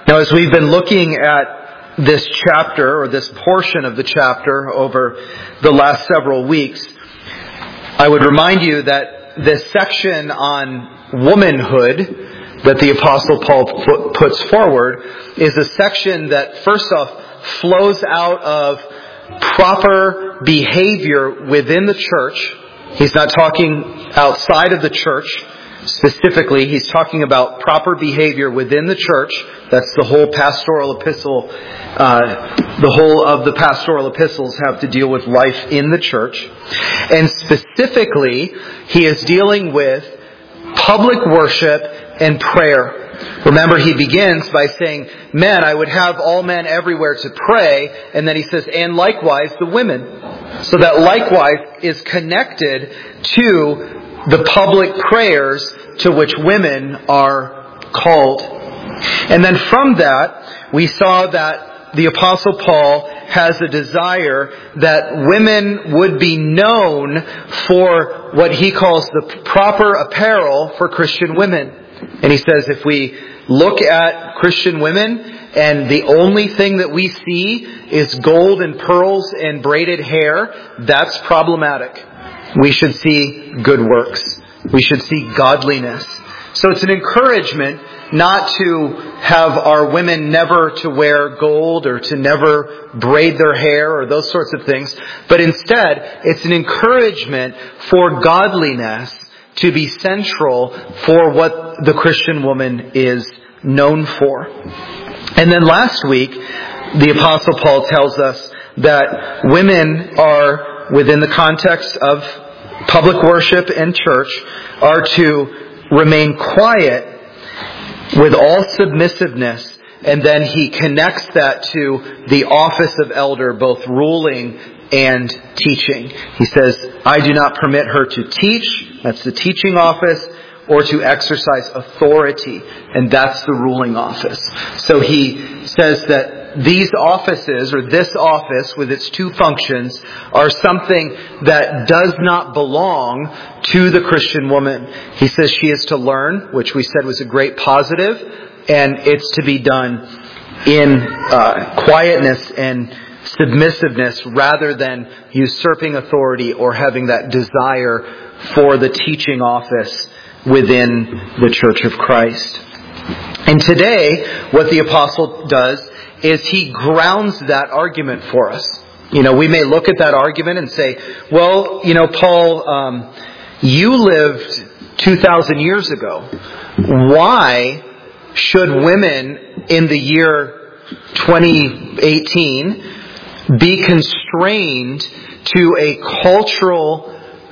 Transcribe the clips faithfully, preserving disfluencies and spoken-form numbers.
Now, as we've been looking at this chapter, or this portion of the chapter over the last several weeks, I would remind you that this section on womanhood that the Apostle Paul puts forward is a section that, first off, flows out of proper behavior within the church. He's not talking outside of the church specifically. He's talking about proper behavior within the church. That's the whole pastoral epistle. Uh, the whole of the pastoral epistles have to deal with life in the church. And specifically, he is dealing with public worship and prayer. Remember, he begins by saying, men, I would have all men everywhere to pray. And then he says, and likewise the women. So that likewise is connected to the public prayers to which women are called. And then from that, we saw that the Apostle Paul has a desire that women would be known for what he calls the proper apparel for Christian women. And he says if we look at Christian women and the only thing that we see is gold and pearls and braided hair, that's problematic. We should see good works. We should see godliness. So it's an encouragement not to have our women never to wear gold or to never braid their hair or those sorts of things. But instead, it's an encouragement for godliness to be central for what the Christian woman is known for. And then last week, the Apostle Paul tells us that women are, within the context of public worship and church, are to remain quiet with all submissiveness. And then he connects that to the office of elder, both ruling and teaching. He says, I do not permit her to teach, that's the teaching office, or to exercise authority, and that's the ruling office. So he says that these offices, or this office with its two functions, are something that does not belong to the Christian woman. He says she is to learn, which we said was a great positive, and it's to be done in uh, quietness and submissiveness rather than usurping authority or having that desire for the teaching office within the Church of Christ. And today, what the apostle does is he grounds that argument for us. You know, we may look at that argument and say, well, you know, Paul, um, you lived two thousand years ago. Why should women in the year twenty eighteen be constrained to a cultural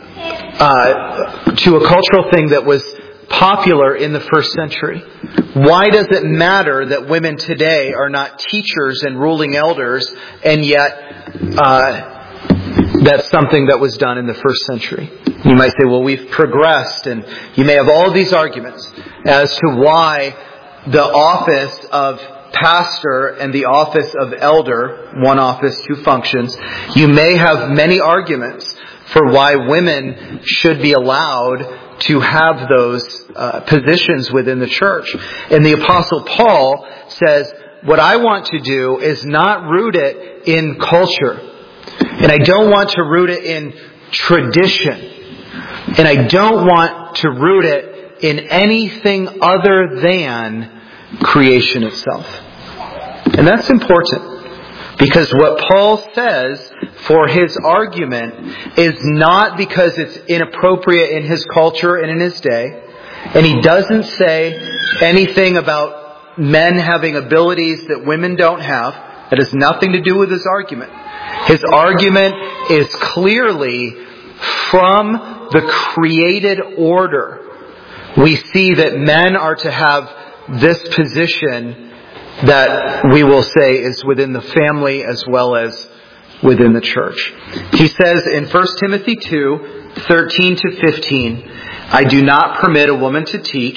Uh, to a cultural thing that was popular in the first century? Why does it matter that women today are not teachers and ruling elders, and yet uh, that's something that was done in the first century? You might say, well, we've progressed, and you may have all of these arguments as to why the office of pastor and the office of elder, one office, two functions, you may have many arguments for why women should be allowed to have those uh, positions within the church. And the Apostle Paul says, what I want to do is not root it in culture. And I don't want to root it in tradition. And I don't want to root it in anything other than creation itself. And that's important. Because what Paul says for his argument is not because it's inappropriate in his culture and in his day. And he doesn't say anything about men having abilities that women don't have. That has nothing to do with his argument. His argument is clearly from the created order. We see that men are to have this position that we will say is within the family as well as within the church. He says in First Timothy two, thirteen to fifteen, I do not permit a woman to teach,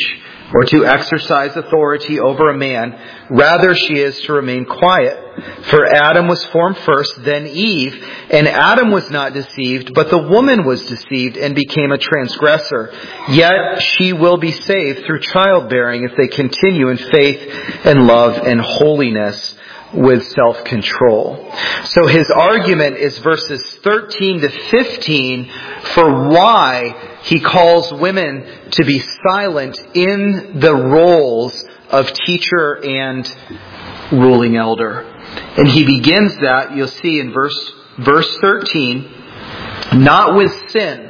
or to exercise authority over a man. Rather, she is to remain quiet. For Adam was formed first, then Eve. And Adam was not deceived, but the woman was deceived and became a transgressor. Yet she will be saved through childbearing if they continue in faith and love and holiness with self-control. So his argument is verses thirteen to fifteen for why he calls women to be silent in the roles of teacher and ruling elder. And he begins that, you'll see in verse verse thirteen, not with sin,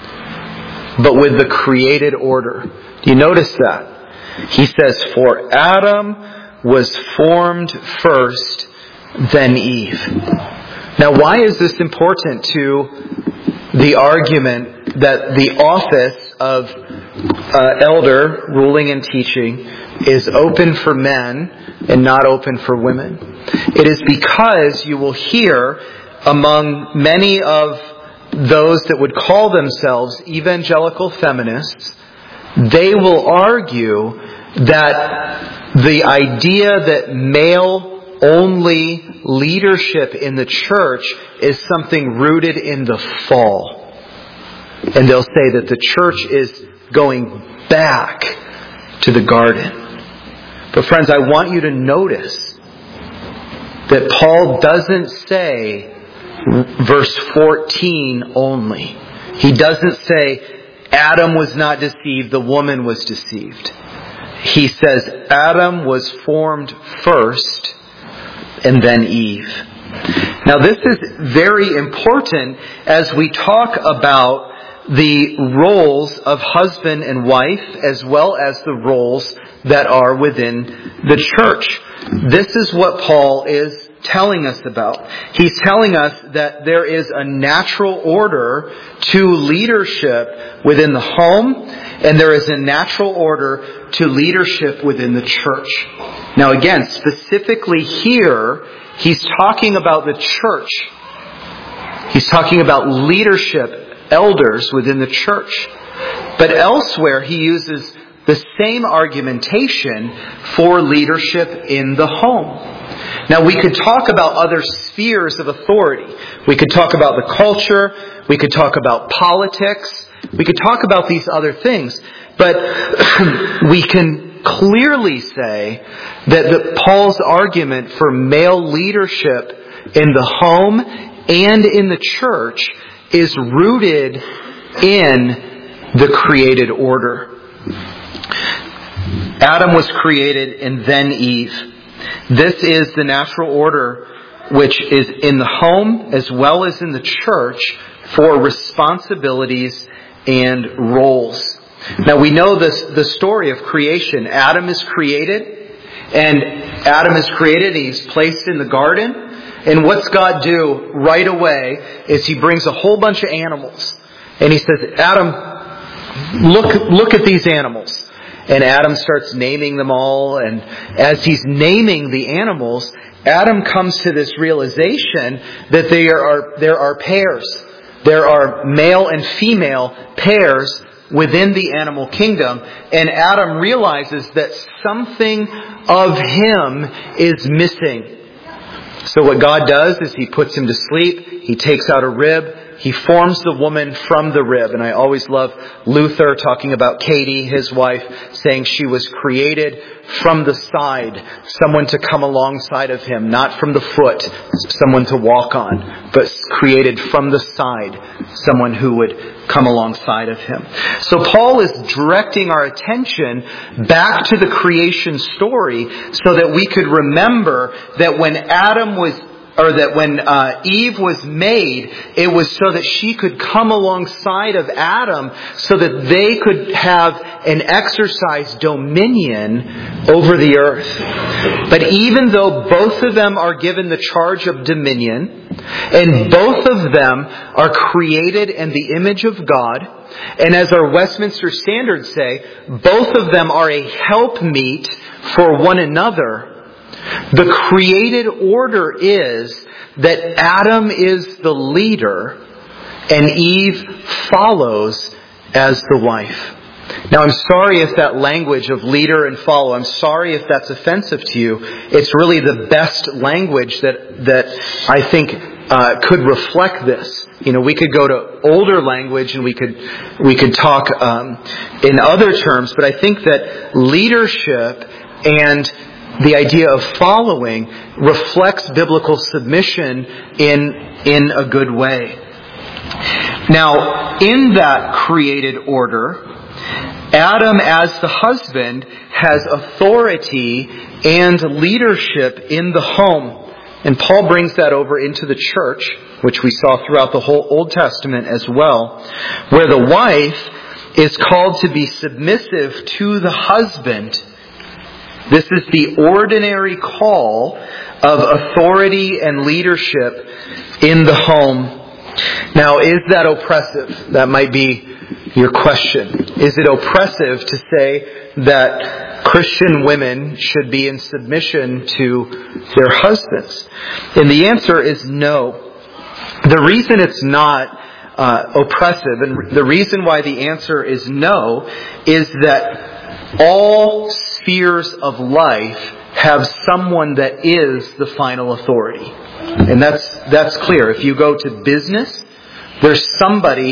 but with the created order. Do you notice that? He says, for Adam was formed first, then Eve. Now, why is this important to the argument that the office of uh, elder, ruling and teaching, is open for men and not open for women? It is because you will hear among many of those that would call themselves evangelical feminists, they will argue that the idea that male-only leadership in the church is something rooted in the fall. And they'll say that the church is going back to the garden. But friends, I want you to notice that Paul doesn't say verse fourteen only. He doesn't say Adam was not deceived, the woman was deceived. He says Adam was formed first and then Eve. Now this is very important as we talk about the roles of husband and wife as well as the roles that are within the church. This is what Paul is telling us about. He's telling us that there is a natural order to leadership within the home, and there is a natural order to leadership within the church. Now again, specifically here, he's talking about the church. He's talking about leadership, elders within the church. But elsewhere, he uses the same argumentation for leadership in the home. Now we could talk about other spheres of authority. We could talk about the culture. We could talk about politics. We could talk about these other things. But we can clearly say that the, Paul's argument for male leadership in the home and in the church is rooted in the created order. Adam was created and then Eve. This is the natural order which is in the home as well as in the church for responsibilities and roles. Now we know this, the story of creation. Adam is created and Adam is created. He's placed in the garden. And what's God do right away is he brings a whole bunch of animals. And he says, Adam, look, look at these animals. And Adam starts naming them all. And as he's naming the animals, Adam comes to this realization that there are, there are pairs. There are male and female pairs within the animal kingdom. And Adam realizes that something of him is missing. So what God does is he puts him to sleep. He takes out a rib. He forms the woman from the rib. And I always love Luther talking about Katie, his wife, saying she was created from the side, someone to come alongside of him, not from the foot, someone to walk on, but created from the side, someone who would come alongside of him. So Paul is directing our attention back to the creation story so that we could remember that when Adam was Or that when uh, Eve was made, it was so that she could come alongside of Adam so that they could have and exercise dominion over the earth. But even though both of them are given the charge of dominion, and both of them are created in the image of God, and as our Westminster Standards say, both of them are a helpmeet for one another, the created order is that Adam is the leader and Eve follows as the wife. Now, I'm sorry if that language of leader and follow, I'm sorry if that's offensive to you. It's really the best language that, that I think uh, could reflect this. You know, we could go to older language and we could, we could talk um, in other terms, but I think that leadership and the idea of following reflects biblical submission in, in a good way. Now, in that created order, Adam, as the husband, has authority and leadership in the home. And Paul brings that over into the church, which we saw throughout the whole Old Testament as well, where the wife is called to be submissive to the husband. This is the ordinary call of authority and leadership in the home. Now, is that oppressive? That might be your question. Is it oppressive to say that Christian women should be in submission to their husbands? And the answer is no. The reason it's not uh, oppressive, and the reason why the answer is no, is that all spheres of life have someone that is the final authority. And that's that's clear. If you go to business, there's somebody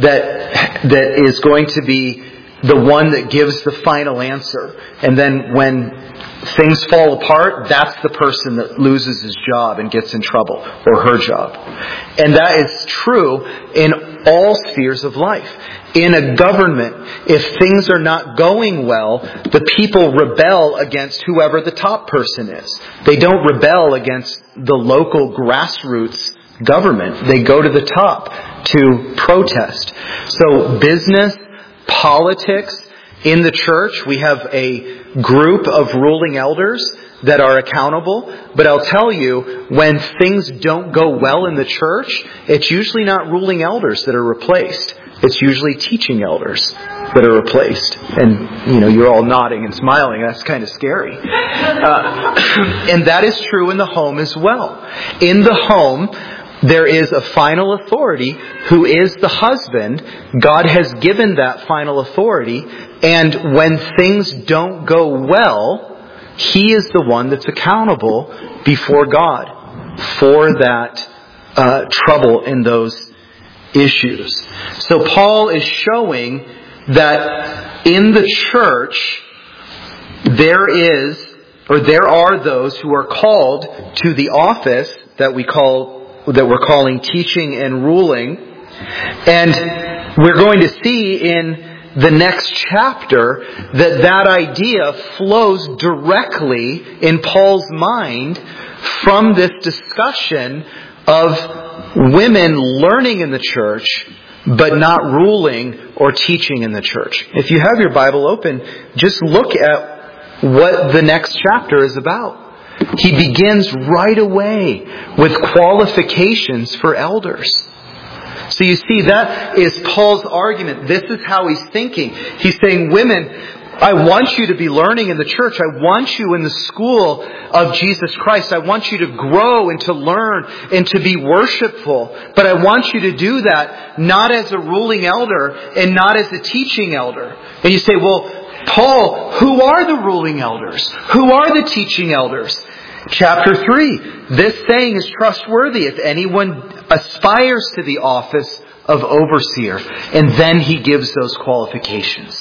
that that is going to be the one that gives the final answer. And then when things fall apart, that's the person that loses his job and gets in trouble, or her job. And that is true in all spheres of life. In a government, if things are not going well, the people rebel against whoever the top person is. They don't rebel against the local grassroots government. They go to the top to protest. So business, politics, in the church, we have a group of ruling elders that are accountable. But I'll tell you, when things don't go well in the church, it's usually not ruling elders that are replaced. It's usually teaching elders that are replaced. And, you know, you're all nodding and smiling. That's kind of scary. Uh, and that is true in the home as well. In the home, there is a final authority who is the husband. God has given that final authority. And when things don't go well, he is the one that's accountable before God for that uh, trouble in those issues. So Paul is showing that in the church there is, or there are those who are called to the office that we call that we're calling teaching and ruling. And we're going to see in the next chapter that that idea flows directly in Paul's mind from this discussion of women learning in the church but not ruling or teaching in the church. If you have your Bible open, just look at what the next chapter is about. He begins right away with qualifications for elders. So you see, that is Paul's argument. This is how he's thinking. He's saying, women, I want you to be learning in the church. I want you in the school of Jesus Christ. I want you to grow and to learn and to be worshipful. But I want you to do that not as a ruling elder and not as a teaching elder. And you say, well, Paul, who are the ruling elders? Who are the teaching elders? Chapter three, this saying is trustworthy if anyone aspires to the office of overseer. And then he gives those qualifications.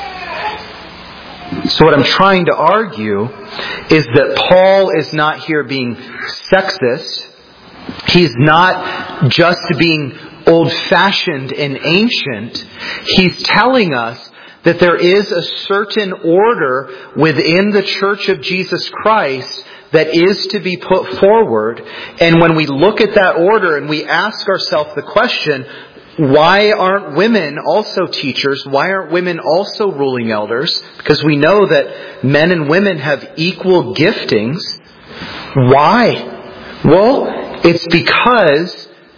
So what I'm trying to argue is that Paul is not here being sexist. He's not just being old-fashioned and ancient. He's telling us that there is a certain order within the Church of Jesus Christ that is to be put forward. And when we look at that order and we ask ourselves the question, why aren't women also teachers? Why aren't women also ruling elders? Because we know that men and women have equal giftings. Why? Well, it's because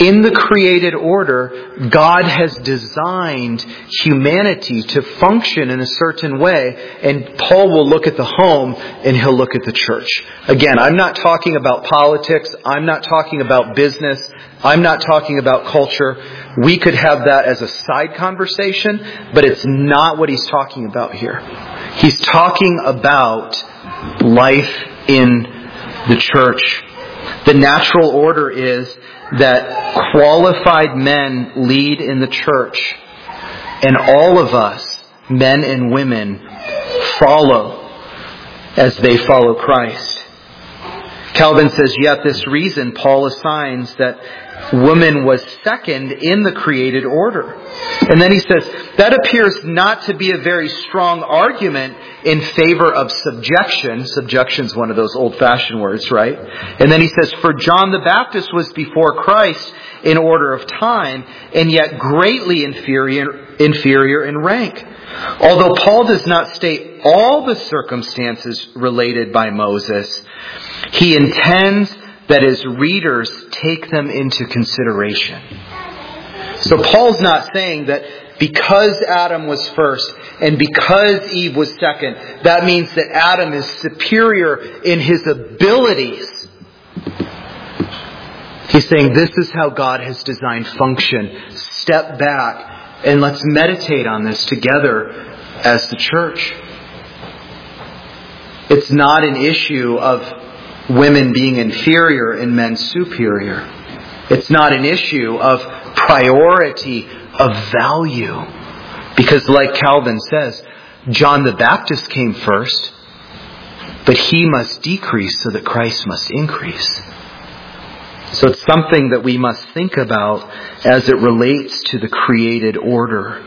in the created order, God has designed humanity to function in a certain way. And Paul will look at the home and he'll look at the church. Again, I'm not talking about politics. I'm not talking about business. I'm not talking about culture. We could have that as a side conversation, but it's not what he's talking about here. He's talking about life in the church. The natural order is that qualified men lead in the church, and all of us, men and women, follow as they follow Christ. Calvin says, yet this reason Paul assigns that woman was second in the created order. And then he says, that appears not to be a very strong argument in favor of subjection. Subjection is one of those old-fashioned words, right? And then he says, for John the Baptist was before Christ in order of time, and yet greatly inferior, inferior in rank. Although Paul does not state all the circumstances related by Moses, he intends that his readers take them into consideration. So Paul's not saying that because Adam was first and because Eve was second, that means that Adam is superior in his abilities. He's saying this is how God has designed function. Step back and let's meditate on this together as the church. It's not an issue of women being inferior and men superior. It's not an issue of priority of value. Because like Calvin says, John the Baptist came first, but he must decrease so that Christ must increase. So it's something that we must think about as it relates to the created order.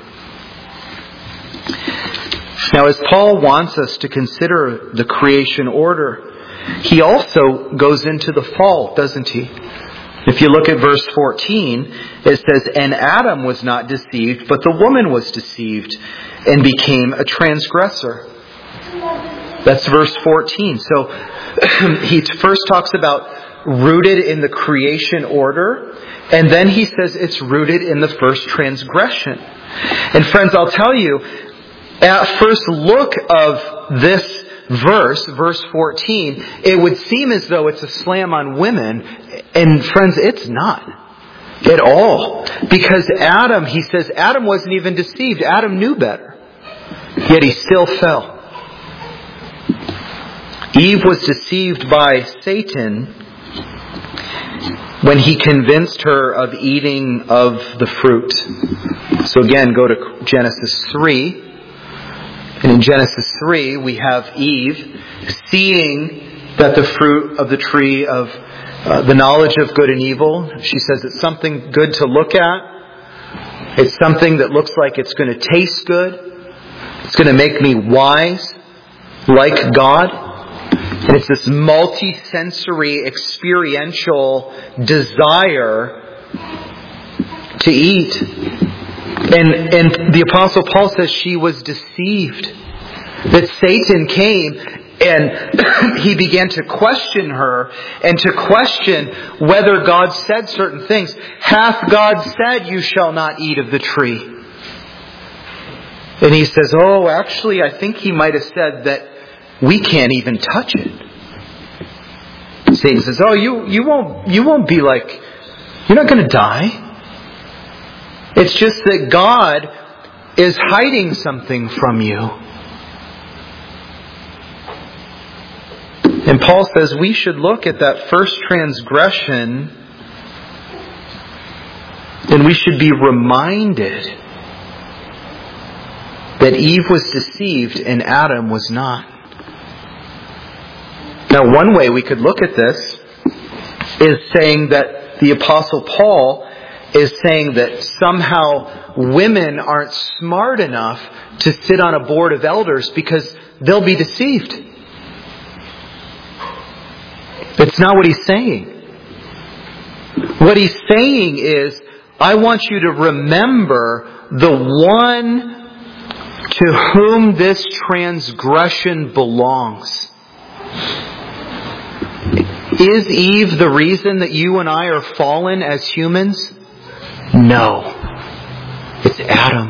Now, as Paul wants us to consider the creation order, he also goes into the fall, doesn't he? If you look at verse fourteen, it says, and Adam was not deceived, but the woman was deceived and became a transgressor. That's verse fourteen. So he first talks about rooted in the creation order, and then he says it's rooted in the first transgression. And friends, I'll tell you, at first look of this verse, verse fourteen, it would seem as though it's a slam on women. And friends, it's not at all. Because Adam, he says, Adam wasn't even deceived. Adam knew better. Yet he still fell. Eve was deceived by Satan when he convinced her of eating of the fruit. So again, go to Genesis three. And in Genesis three, we have Eve seeing that the fruit of the tree of uh, the knowledge of good and evil, she says it's something good to look at. It's something that looks like it's going to taste good. It's going to make me wise, like God. And it's this multi-sensory, experiential desire to eat. And, and the Apostle Paul says she was deceived. That Satan came and he began to question her and to question whether God said certain things. Hath God said you shall not eat of the tree? And he says, oh, actually, I think he might have said that we can't even touch it. Satan says, oh, you, you won't, you won't be like, you're not going to die. It's just that God is hiding something from you. And Paul says we should look at that first transgression and we should be reminded that Eve was deceived and Adam was not. Now, one way we could look at this is saying that the Apostle Paul is saying that somehow women aren't smart enough to sit on a board of elders because they'll be deceived. That's not what he's saying. What he's saying is, I want you to remember the one to whom this transgression belongs. Is Eve the reason that you and I are fallen as humans? No. It's Adam.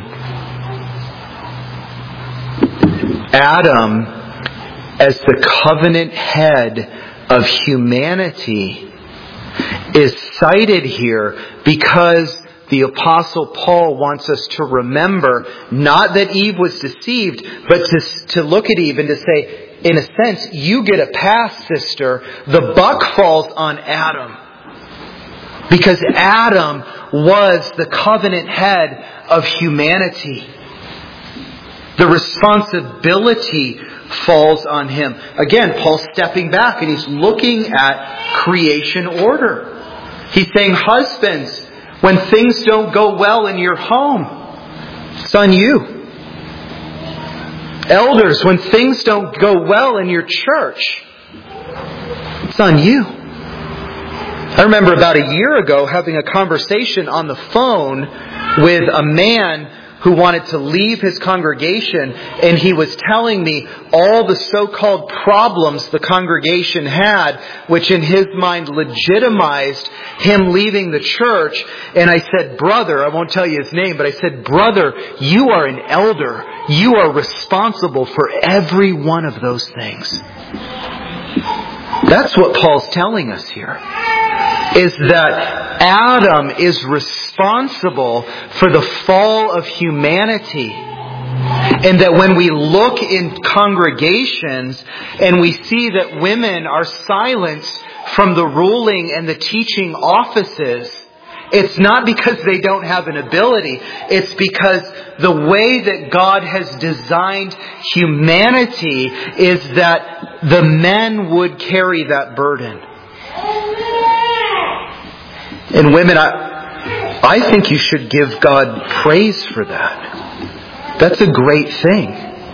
Adam, as the covenant head of humanity, is cited here because the Apostle Paul wants us to remember not that Eve was deceived, but to, to look at Eve and to say, in a sense, you get a pass, sister. The buck falls on Adam. Because Adam was the covenant head of humanity. The responsibility falls on him. Again, Paul's stepping back and he's looking at creation order. He's saying, husbands, when things don't go well in your home, it's on you. Elders, when things don't go well in your church, it's on you. I remember about a year ago having a conversation on the phone with a man who wanted to leave his congregation, and he was telling me all the so-called problems the congregation had, which in his mind legitimized him leaving the church. And I said, brother, I won't tell you his name, but I said, brother, you are an elder. You are responsible for every one of those things. That's what Paul's telling us here. Is that Adam is responsible for the fall of humanity. And that when we look in congregations and we see that women are silenced from the ruling and the teaching offices, it's not because they don't have an ability. It's because the way that God has designed humanity is that the men would carry that burden. And women, I, I think you should give God praise for that. That's a great thing.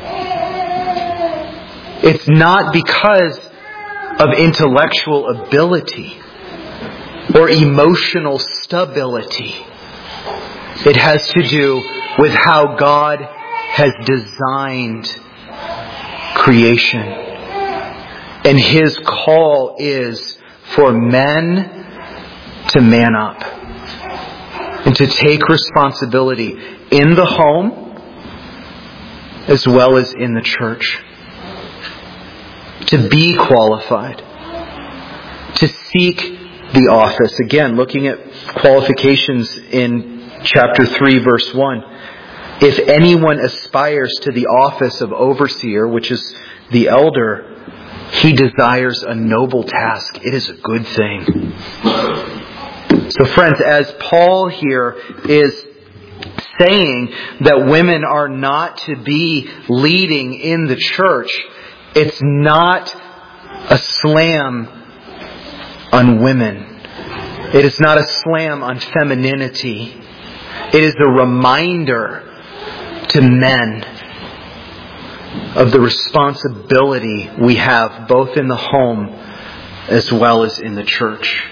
It's not because of intellectual ability or emotional stability. It has to do with how God has designed creation. And His call is for men to man up and to take responsibility in the home as well as in the church. To be qualified. To seek the office. Again, looking at qualifications in chapter three, verse one. If anyone aspires to the office of overseer, which is the elder, he desires a noble task. It is a good thing. So friends, as Paul here is saying that women are not to be leading in the church, it's not a slam on women. It is not a slam on femininity. It is a reminder to men of the responsibility we have both in the home as well as in the church.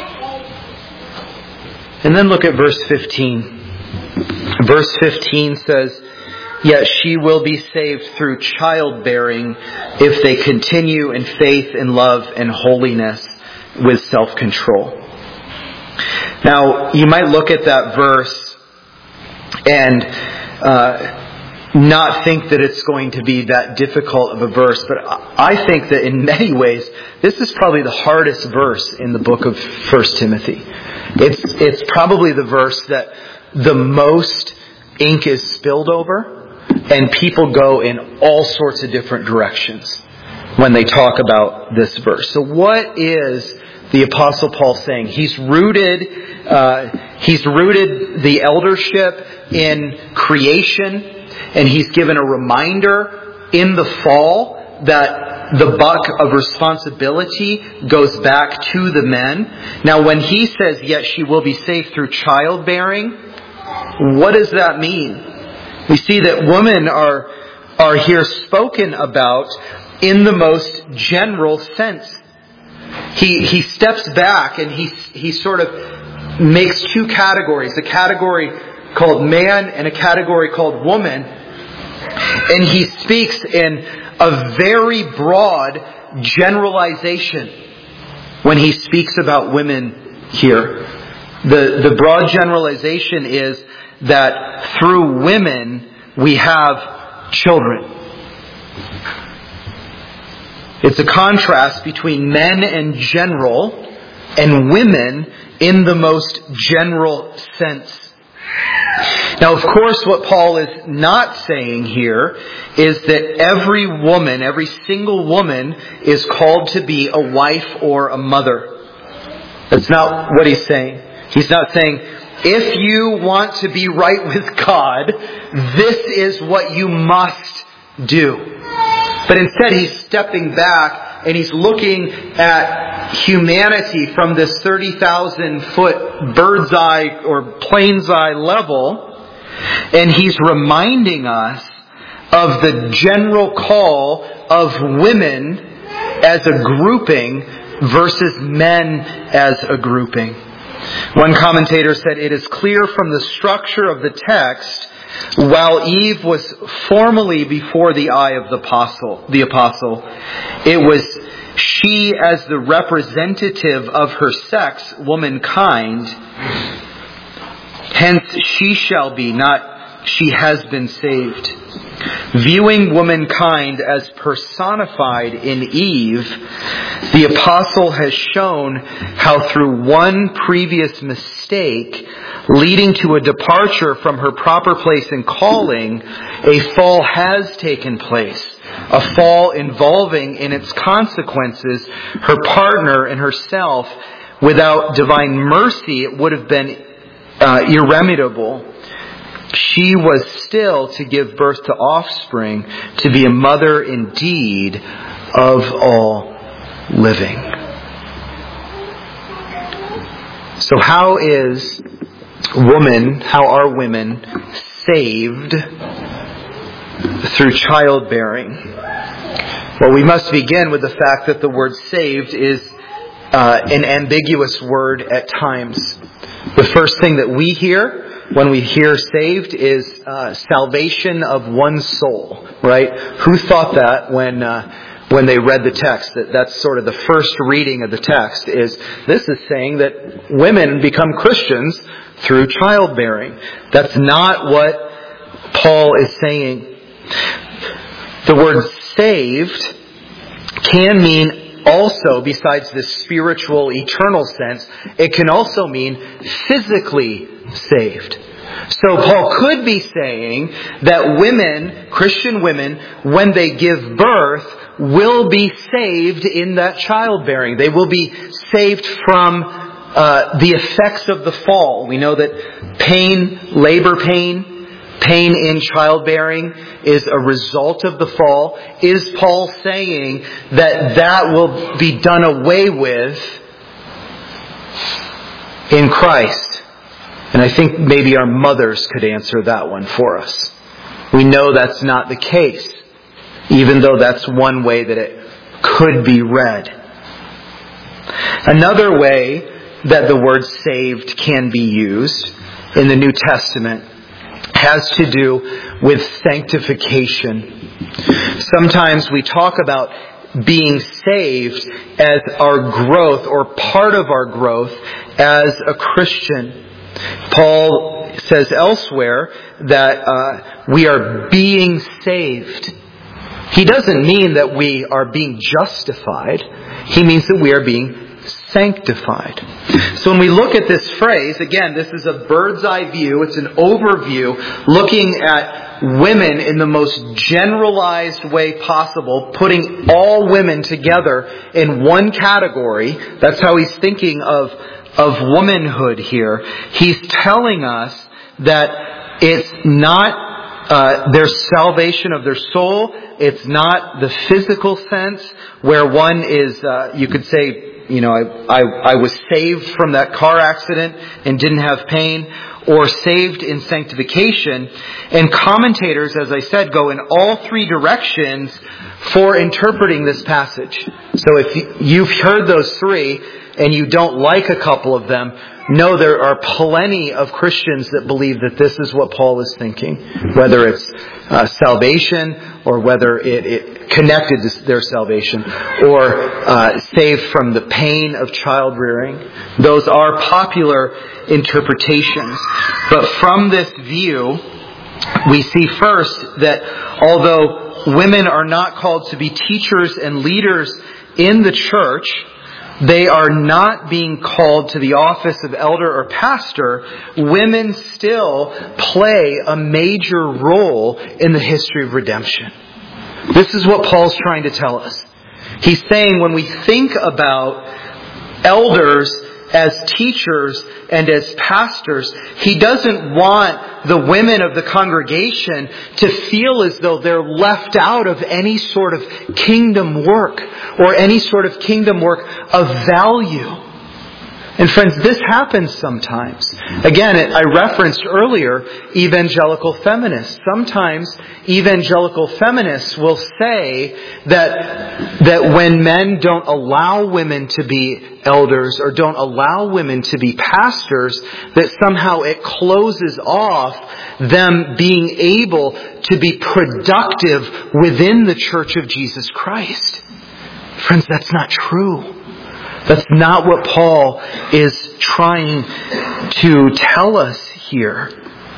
And then look at verse fifteen. Verse fifteen says, "Yet she will be saved through childbearing if they continue in faith and love and holiness with self-control." Now, you might look at that verse and uh, not think that it's going to be that difficult of a verse, but I think that in many ways, this is probably the hardest verse in the book of First Timothy. It's, it's probably the verse that the most ink is spilled over, and people go in all sorts of different directions when they talk about this verse. So what is the Apostle Paul saying? He's rooted, uh, he's rooted the eldership in creation, and he's given a reminder in the fall that the buck of responsibility goes back to the men. Now, when he says, "Yet she will be saved through childbearing," what does that mean? We see that women are are here spoken about in the most general sense. He he steps back and he he sort of makes two categories: a category called man and a category called woman. And he speaks in a very broad generalization. when he speaks about women here. The, the broad generalization is that through women we have children. It's a contrast between men in general and women in the most general sense. Now, of course, what Paul is not saying here is that every woman, every single woman, is called to be a wife or a mother. That's not what he's saying. He's not saying, if you want to be right with God, this is what you must do. But instead, he's stepping back and he's looking at humanity from this thirty thousand foot bird's eye or plane's eye level. And he's reminding us of the general call of women as a grouping versus men as a grouping. One commentator said, it is clear from the structure of the text, while Eve was formally before the eye of the apostle, the apostle, it was she as the representative of her sex, womankind. Hence, she shall be, not she has been saved. Viewing womankind as personified in Eve, the apostle has shown how through one previous mistake, leading to a departure from her proper place and calling, a fall has taken place. A fall involving in its consequences her partner and herself. Without divine mercy, it would have been uh, irremediable. She was still to give birth to offspring, to be a mother indeed of all living. So how is woman, how are women saved through childbearing? Well, we must begin with the fact that the word saved is uh, an ambiguous word at times. The first thing that we hear when we hear saved is uh, salvation of one's soul, right? Who thought that when uh, when they read the text? That that's sort of the first reading of the text is this is saying that women become Christians through childbearing. That's not what Paul is saying. The word saved can mean also, besides the spiritual, eternal sense, it can also mean physically saved. So Paul could be saying that women, Christian women, when they give birth, will be saved in that childbearing. They will be saved from uh, the effects of the fall. We know that pain, labor pain, pain in childbearing is a result of the fall. Is Paul saying that that will be done away with in Christ? And I think maybe our mothers could answer that one for us. We know that's not the case, even though that's one way that it could be read. Another way that the word saved can be used in the New Testament has to do with sanctification. Sometimes we talk about being saved as our growth or part of our growth as a Christian. Paul says elsewhere that uh, we are being saved. He doesn't mean that we are being justified. He means that we are being sanctified. So when we look at this phrase, again, this is a bird's eye view. It's an overview looking at women in the most generalized way possible, putting all women together in one category. That's how he's thinking of, of womanhood here. He's telling us that it's not Uh, their salvation of their soul. It's not the physical sense where one is, uh, you could say, you know, I, I, I was saved from that car accident and didn't have pain, or saved in sanctification. And commentators, as I said, go in all three directions for interpreting this passage. So if you've heard those three and you don't like a couple of them, no, there are plenty of Christians that believe that this is what Paul is thinking, whether it's uh, salvation or whether it, it connected to their salvation or uh, saved from the pain of child rearing. Those are popular interpretations. But from this view, we see first that although women are not called to be teachers and leaders in the church, they are not being called to the office of elder or pastor. Women still play a major role in the history of redemption. This is what Paul's trying to tell us. He's saying when we think about elders as teachers and as pastors, he doesn't want the women of the congregation to feel as though they're left out of any sort of kingdom work or any sort of kingdom work of value. And friends, this happens sometimes. Again, I referenced earlier evangelical feminists. Sometimes evangelical feminists will say that, that when men don't allow women to be elders or don't allow women to be pastors, that somehow it closes off them being able to be productive within the Church of Jesus Christ. Friends, that's not true. That's not what Paul is trying to tell us here.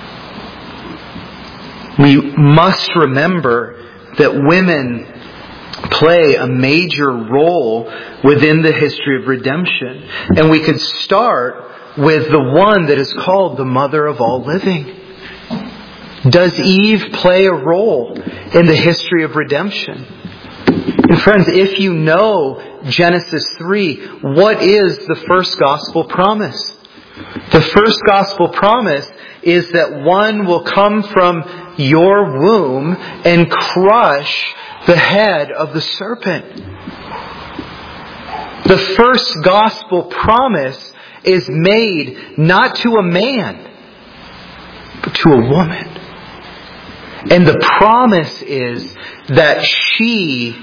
We must remember that women play a major role within the history of redemption. And we could start with the one that is called the mother of all living. Does Eve play a role in the history of redemption? And friends, if you know Genesis three, what is the first gospel promise? The first gospel promise is that one will come from your womb and crush the head of the serpent. The first gospel promise is made not to a man, but to a woman. And the promise is that she,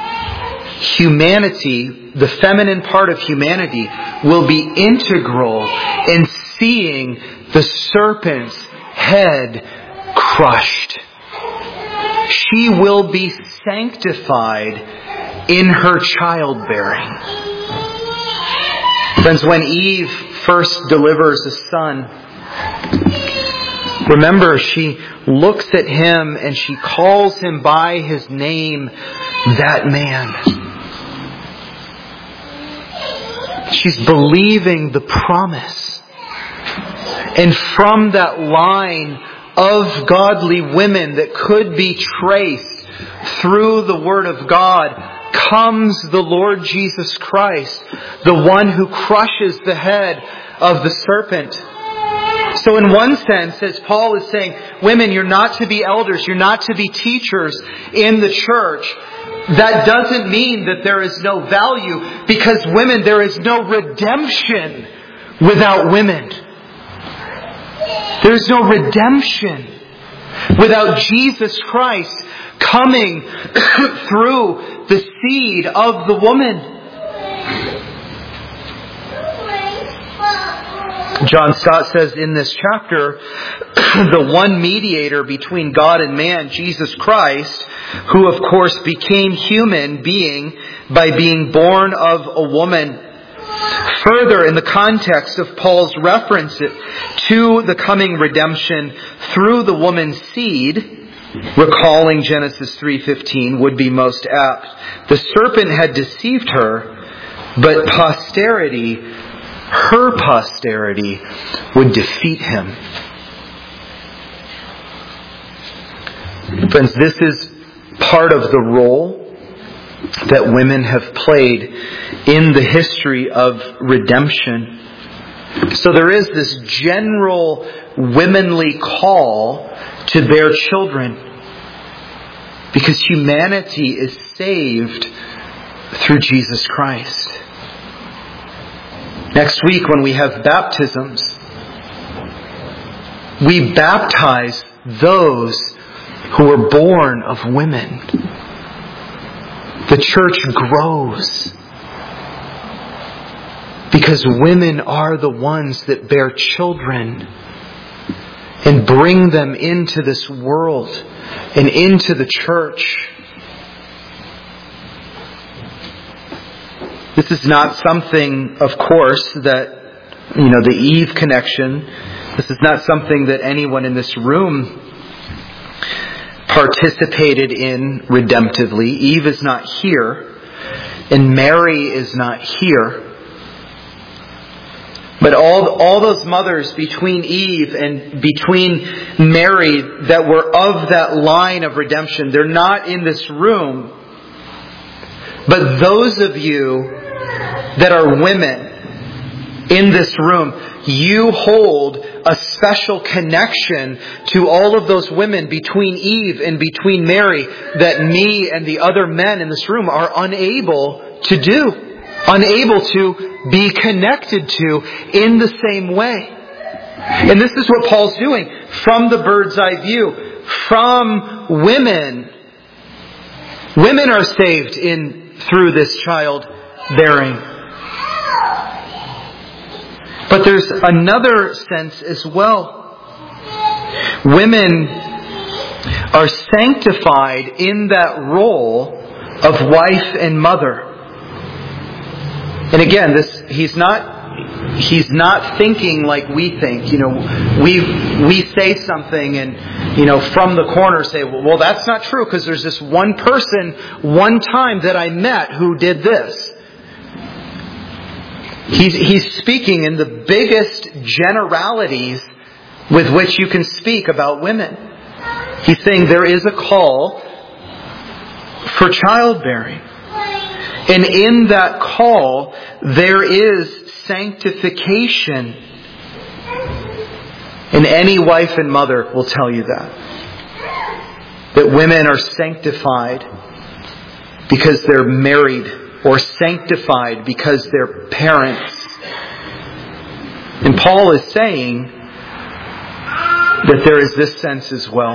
humanity, the feminine part of humanity, will be integral in seeing the serpent's head crushed. She will be sanctified in her childbearing. Friends, when Eve first delivers a son, remember, she looks at him and she calls him by his name, that man. She's believing the promise. And from that line of godly women that could be traced through the Word of God comes the Lord Jesus Christ, the one who crushes the head of the serpent. So in one sense, as Paul is saying, women, you're not to be elders, you're not to be teachers in the church. That doesn't mean that there is no value, because women, there is no redemption without women. There is no redemption without Jesus Christ coming through the seed of the woman. John Stott says in this chapter, the one mediator between God and man, Jesus Christ, who of course became human being by being born of a woman. Further, in the context of Paul's reference to the coming redemption through the woman's seed, recalling Genesis three fifteen would be most apt. The serpent had deceived her, but posterity, her posterity, would defeat him. Friends, this is part of the role that women have played in the history of redemption. So there is this general womanly call to bear children, because humanity is saved through Jesus Christ. Next week, when we have baptisms, we baptize those who were born of women. The church grows Because women are the ones that bear children and bring them into this world and into the church. This is not something, of course, that, you know, the Eve connection, this is not something that anyone in this room participated in redemptively. Eve is not here, and Mary is not here. But all, all those mothers between Eve and between Mary that were of that line of redemption, they're not in this room. But those of you that are women in this room, you hold a special connection to all of those women between Eve and between Mary that me and the other men in this room are unable to do. Unable to be connected to in the same way. And this is what Paul's doing from the bird's eye view. From women. Women are saved in through this child bearing. But there's another sense as well. Women are sanctified in that role of wife and mother. And again, this he's not he's not thinking like we think. You know, we we say something and, you know, from the corner say, well, well that's not true because there's this one person one time that I met who did this. He's he's speaking in the biggest generalities with which you can speak about women. He's saying there is a call for childbearing. And in that call, there is sanctification. And any wife and mother will tell you that. That women are sanctified because they're married, or sanctified because they're parents. And Paul is saying that there is this sense as well.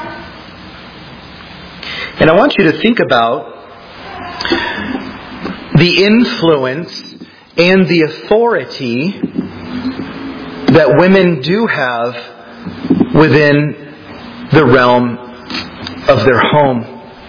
And I want you to think about the influence and the authority that women do have within the realm of their home.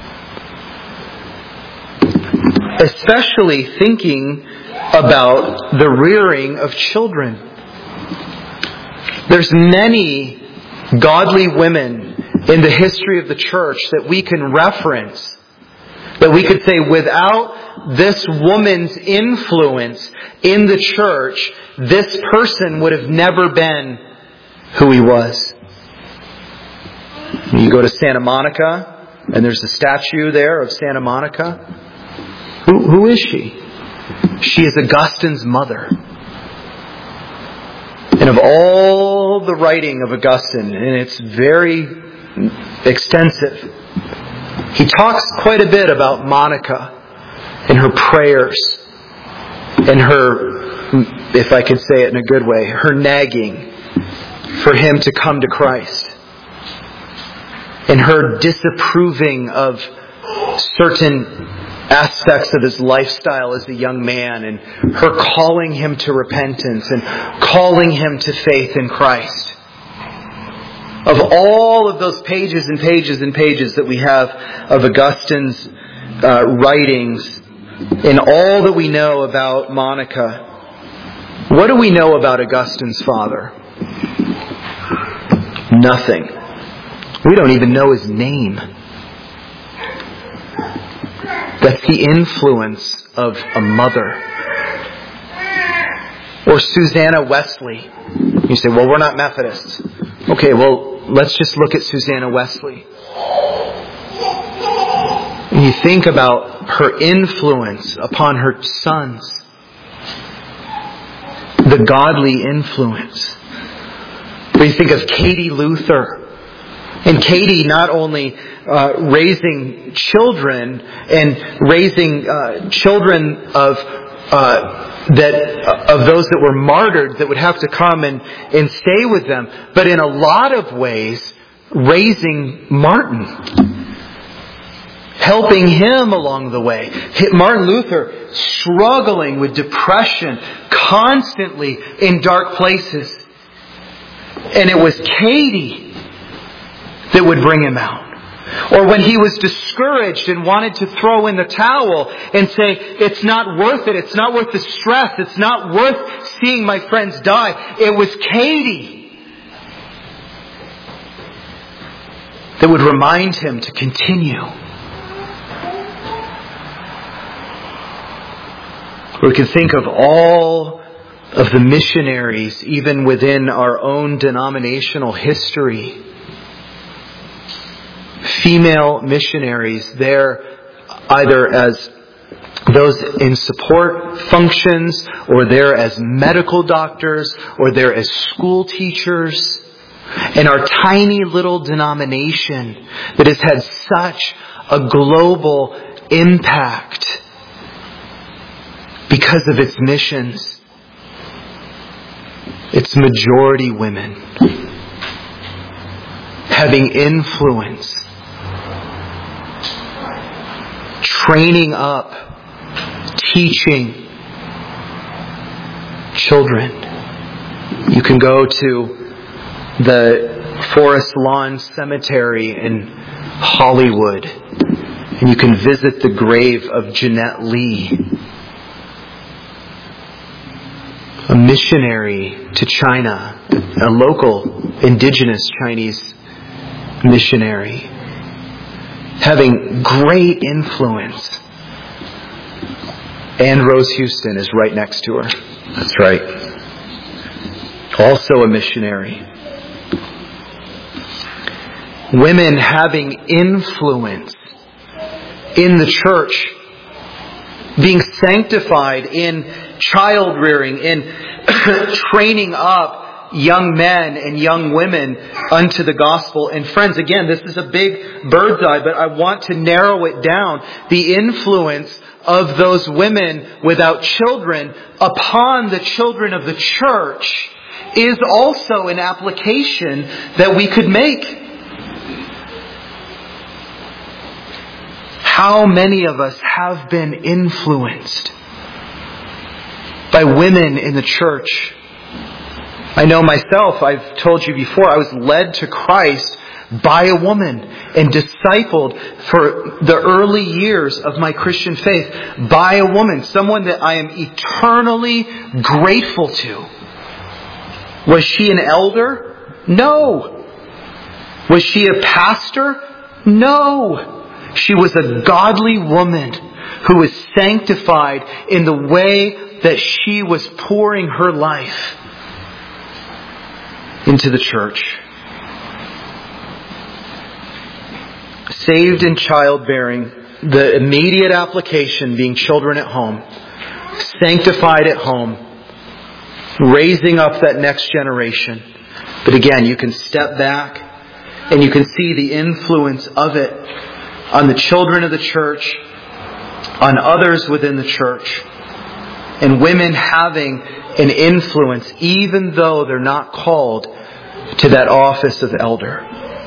Especially thinking about the rearing of children. There's many godly women in the history of the church that we can reference. That we could say, without this woman's influence in the church, this person would have never been who he was. You go to Santa Monica, and there's a statue there of Santa Monica. Who, who is she? She is Augustine's mother. And of all the writing of Augustine, and it's very extensive, he talks quite a bit about Monica and her prayers and her, if I could say it in a good way, her nagging for him to come to Christ. And her disapproving of certain aspects of his lifestyle as a young man, and her calling him to repentance and calling him to faith in Christ. Of all of those pages and pages and pages that we have of Augustine's uh, writings and all that we know about Monica, what do we know about Augustine's father? Nothing. We don't even know his name. That's the influence of a mother. Or Susanna Wesley. You say, well, we're not Methodists. Okay, well, let's just look at Susanna Wesley. And you think about her influence upon her sons. The godly influence. Or you think of Katie Luther. And Katie not only uh, raising children and raising uh, children of uh, that uh, of those that were martyred that would have to come and, and stay with them, but in a lot of ways raising Martin, helping him along the way. Martin Luther struggling with depression, constantly in dark places. And it was Katie that would bring him out. Or when he was discouraged and wanted to throw in the towel and say, it's not worth it, it's not worth the stress, it's not worth seeing my friends die. It was Katie that would remind him to continue. We can think of all of the missionaries, even within our own denominational history. Female missionaries there, either as those in support functions, or there as medical doctors, or there as school teachers. And our tiny little denomination that has had such a global impact because of its missions. It's majority women having influence, training up, teaching children. You can go to the Forest Lawn Cemetery in Hollywood and you can visit the grave of Jeanette Lee, a missionary to China, a local indigenous Chinese missionary, having great influence. And Rose Houston is right next to her. That's right. Also a missionary. Women having influence in the church, being sanctified in child rearing, in training up young men and young women unto the gospel. And friends, again, this is a big bird's eye, but I want to narrow it down. The influence of those women without children upon the children of the church is also an application that we could make. How many of us have been influenced by women in the church? I know myself, I've told you before, I was led to Christ by a woman and discipled for the early years of my Christian faith by a woman, someone that I am eternally grateful to. Was she an elder? No. Was she a pastor? No. She was a godly woman who was sanctified in the way that she was pouring her life into the church. Saved in childbearing, the immediate application being children at home, sanctified at home, raising up that next generation. But again, you can step back and you can see the influence of it on the children of the church, on others within the church, and women having an influence even though they're not called to that office of elder.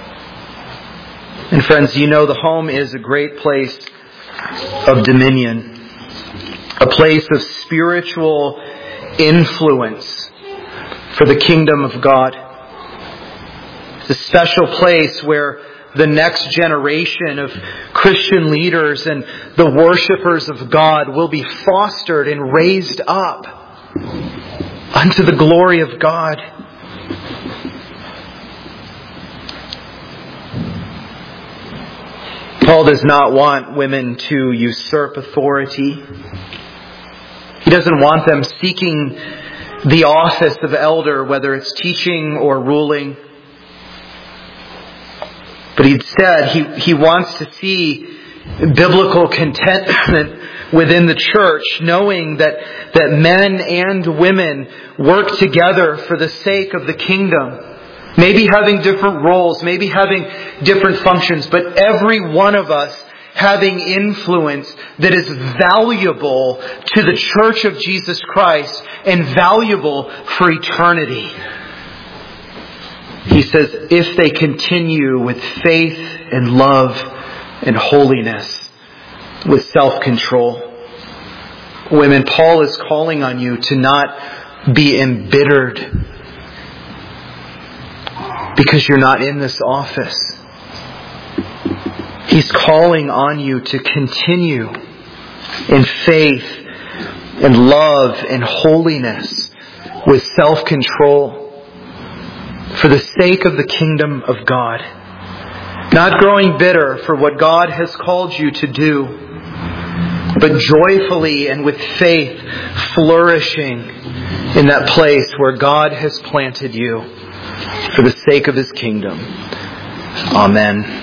And friends, you know the home is a great place of dominion, a place of spiritual influence for the kingdom of God. It's a special place where the next generation of Christian leaders and the worshipers of God will be fostered and raised up unto the glory of God. Paul does not want women to usurp authority. He doesn't want them seeking the office of elder, whether it's teaching or ruling. But instead, he, he wants to see biblical contentment within the church, knowing that, that men and women work together for the sake of the kingdom. Maybe having different roles, maybe having different functions, but every one of us having influence that is valuable to the church of Jesus Christ and valuable for eternity. He says, if they continue with faith and love and holiness with self-control. Women, Paul is calling on you to not be embittered because you're not in this office. He's calling on you to continue in faith and love and holiness with self-control for the sake of the kingdom of God. Not growing bitter for what God has called you to do, but joyfully and with faith flourishing in that place where God has planted you for the sake of His kingdom. Amen.